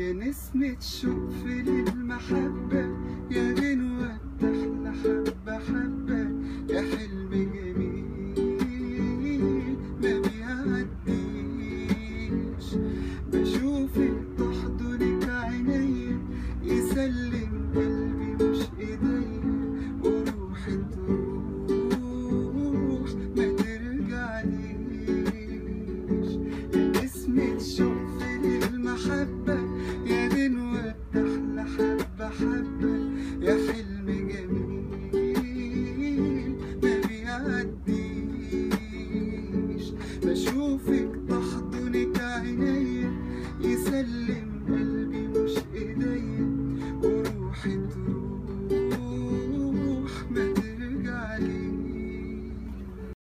يا نسمة شوق في للمحبة، يا غنوة بتحلى حبة حبة، يا حلم جميل ما بيعديش. بشوفك تحضنك عينيا، يسلم قلبي مش ايديا، وروحي تروح ما ترجعليش. يا نسمة شوق في للمحبة، يا غنوة بتحلى حبة حبة، يا حلم جميل ما بيعديش. بشوفك